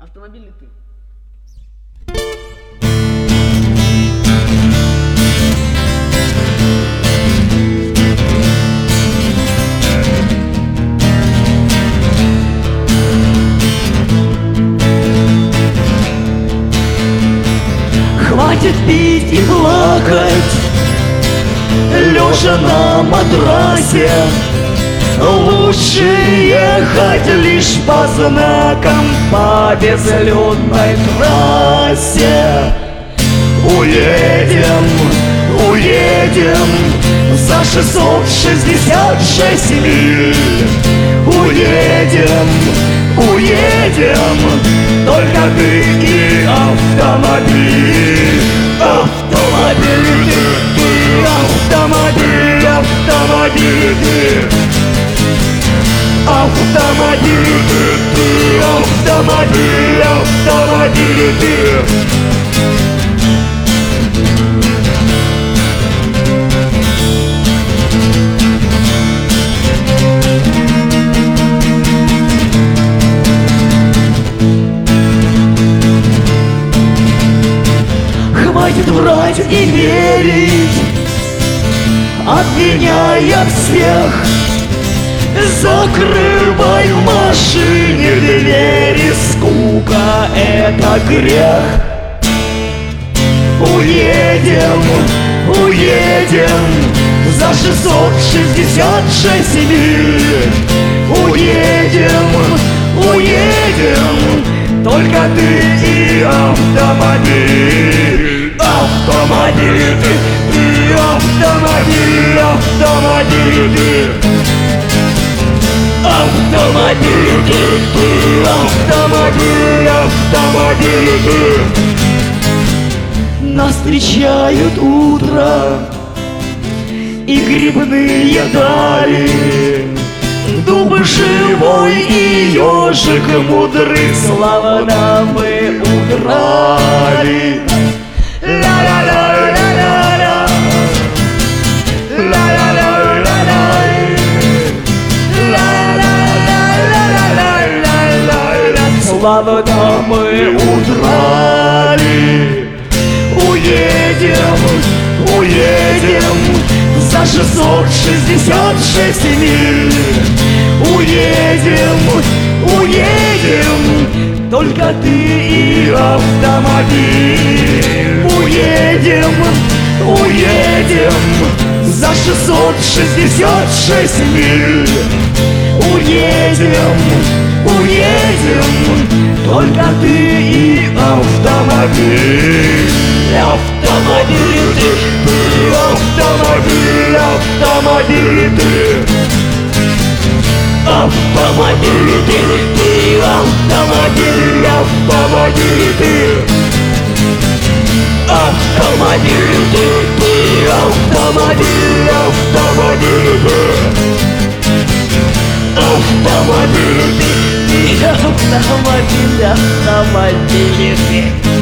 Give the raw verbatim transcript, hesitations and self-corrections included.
Автомобиль ли ты? Хватит пить и плакать, лежа на матрасе. Лучше ехать лишь по знакам по безлюдной трассе. Уедем, уедем за шестьсот шестьдесят шесть миль. Уедем, уедем, только ты и автомобиль. Автомобиль ты, ты, автомобиль, автомобиль ты. Автомобиль ты, ты, автомобиль, автомобиль ты. Хватит врать и верить, обвиняя всех. Закрывай в машине двери, скука — это грех. Уедем, уедем за шестьсот шестьдесят шесть миль. Уедем, уедем, только ты и автомобиль. Автомобиль ты, ты, автомобиль, автомобиль ты. Автомобиль ты, ты, автомобиль, автомобиль ты. Нас встречают утро и грибные дали. Дуб живой и ежик мудрый, славно мы удрали. Ла-ла-ла-ла-ла-ла, ла-ла-ла-ла-ла, ла-ла-ла-ла-ла-ла-ла, славно мы удрали. Уедем, уедем за шестьсот шестьдесят шесть миль. Уедем, уедем, только ты и автомобиль. Уедем, уедем за шестьсот шестьдесят шесть миль. Уедем, уедем, только ты и автомобиль. Автомобиль ты, ты, автомобиль, автомобиль ты. Автомобиль ты, ты, автомобиль, автомобиль ты. Автомобиль ты, ты, автомобиль, автомобиль ты. Автомобиль ты, ты, автомобиль, автомобиль ты.